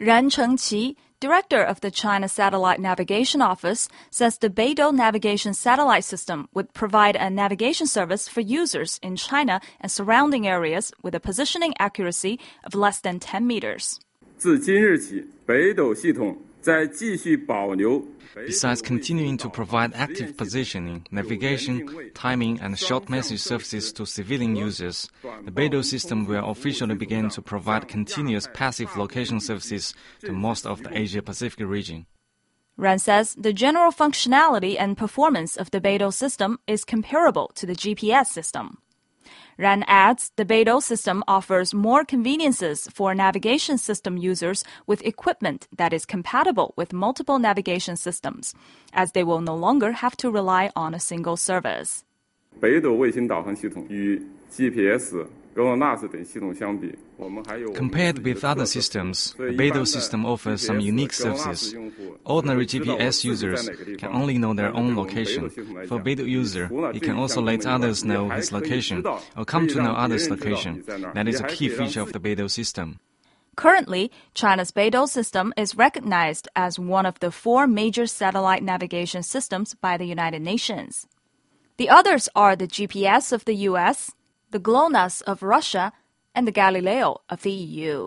Ran Chengqi, director of the China Satellite Navigation Office, says the Beidou navigation satellite system would provide a navigation service for users in China and surrounding areas with a positioning accuracy of less than 10 meters. 自今日起，北斗系统在继续保留 Besides continuing to provide active positioning, navigation, timing, and short message services to civilian users, the Beidou system will officially begin to provide continuous passive location services to most of the Asia-Pacific region. Ran says the general functionality and performance of the Beidou system is comparable to the GPS system. Ran adds the Beidou system offers more conveniences for navigation system users with equipment that is compatible with multiple navigation systems, as they will no longer have to rely on a single service. 北斗卫星导航系统与 GPS GLONASS 等系统相比，我们还有 Compared with other systems, the Beidou system offers some unique services. Ordinary GPS users can only know their own location. For a Beidou user, he can also let others know his location or come to know others' location. That is a key feature of the Beidou system. Currently, China's Beidou system is recognized as one of the 4 major satellite navigation systems by the United Nations. The others are the GPS of the US, the GLONASS of Russia, and the Galileo of the EU.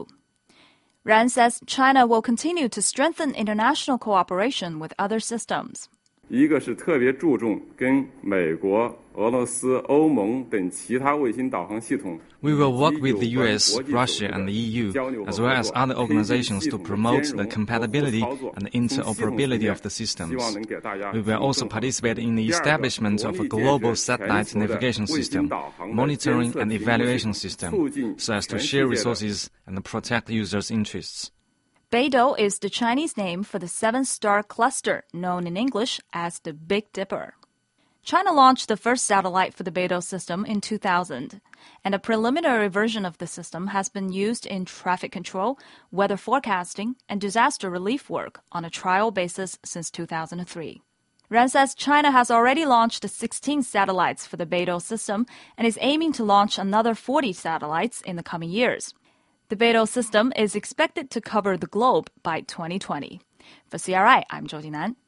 Ran says China will continue to strengthen international cooperation with other systems. 一个是特别注重跟美国、俄罗斯、欧盟等其他卫星导航系统 We will work with the US, Russia, and the EU, as well as other organizations to promote the compatibility and interoperability of the systems. We will also participate in the establishment of a global satellite navigation system, monitoring and evaluation system, so as to share resources and protect users' interests. Beidou is the Chinese name for the 7-star cluster, known in English as the Big Dipper. China launched the first satellite for the Beidou system in 2000, and a preliminary version of the system has been used in traffic control, weather forecasting, and disaster relief work on a trial basis since 2003. Ran says China has already launched 16 satellites for the Beidou system and is aiming to launch another 40 satellites in the coming years. The Beidou system is expected to cover the globe by 2020. For CRI, I'm Zhou Jinan.